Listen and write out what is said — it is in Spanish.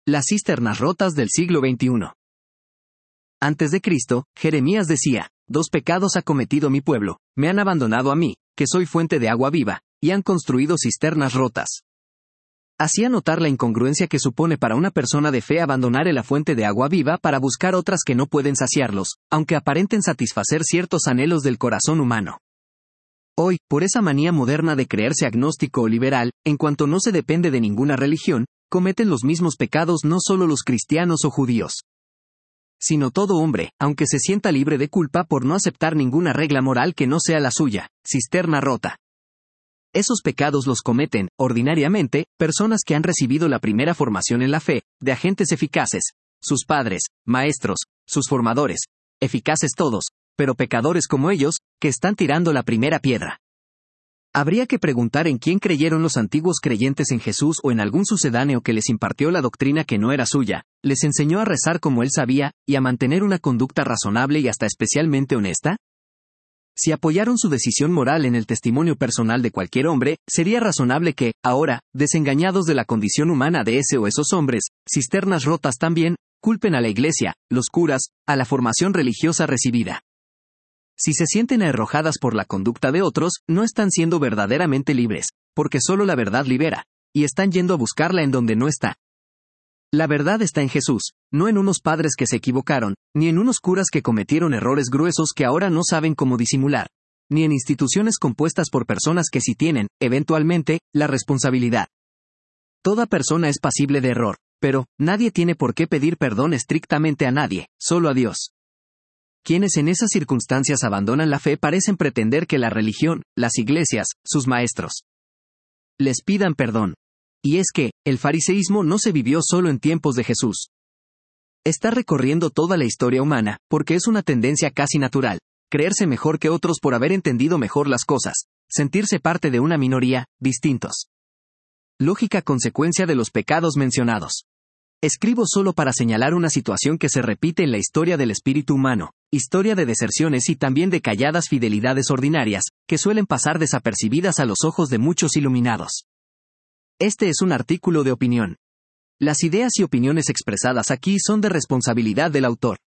Las cisternas rotas del siglo XXI. Antes de Cristo, Jeremías decía: 2 pecados ha cometido mi pueblo, me han abandonado a mí, que soy fuente de agua viva, y han construido cisternas rotas. Hacía notar la incongruencia que supone para una persona de fe abandonar la fuente de agua viva para buscar otras que no pueden saciarlos, aunque aparenten satisfacer ciertos anhelos del corazón humano. Hoy, por esa manía moderna de creerse agnóstico o liberal, en cuanto no se depende de ninguna religión, cometen los mismos pecados no solo los cristianos o judíos, sino todo hombre, aunque se sienta libre de culpa por no aceptar ninguna regla moral que no sea la suya. Cisterna rota. Esos pecados los cometen, ordinariamente, personas que han recibido la primera formación en la fe, de agentes eficaces, sus padres, maestros, sus formadores, eficaces todos, pero pecadores como ellos, que están tirando la primera piedra. Habría que preguntar en quién creyeron los antiguos creyentes en Jesús o en algún sucedáneo que les impartió la doctrina que no era suya, les enseñó a rezar como él sabía, y a mantener una conducta razonable y hasta especialmente honesta. Si apoyaron su decisión moral en el testimonio personal de cualquier hombre, sería razonable que, ahora, desengañados de la condición humana de ese o esos hombres, cisternas rotas también, culpen a la Iglesia, los curas, a la formación religiosa recibida. Si se sienten arrojadas por la conducta de otros, no están siendo verdaderamente libres, porque solo la verdad libera, y están yendo a buscarla en donde no está. La verdad está en Jesús, no en unos padres que se equivocaron, ni en unos curas que cometieron errores gruesos que ahora no saben cómo disimular, ni en instituciones compuestas por personas que sí tienen, eventualmente, la responsabilidad. Toda persona es pasible de error, pero nadie tiene por qué pedir perdón estrictamente a nadie, solo a Dios. Quienes en esas circunstancias abandonan la fe parecen pretender que la religión, las iglesias, sus maestros, les pidan perdón. Y es que, el fariseísmo no se vivió solo en tiempos de Jesús. Está recorriendo toda la historia humana, porque es una tendencia casi natural, creerse mejor que otros por haber entendido mejor las cosas, sentirse parte de una minoría, distintos. Lógica consecuencia de los pecados mencionados. Escribo solo para señalar una situación que se repite en la historia del espíritu humano, historia de deserciones y también de calladas fidelidades ordinarias, que suelen pasar desapercibidas a los ojos de muchos iluminados. Este es un artículo de opinión. Las ideas y opiniones expresadas aquí son de responsabilidad del autor.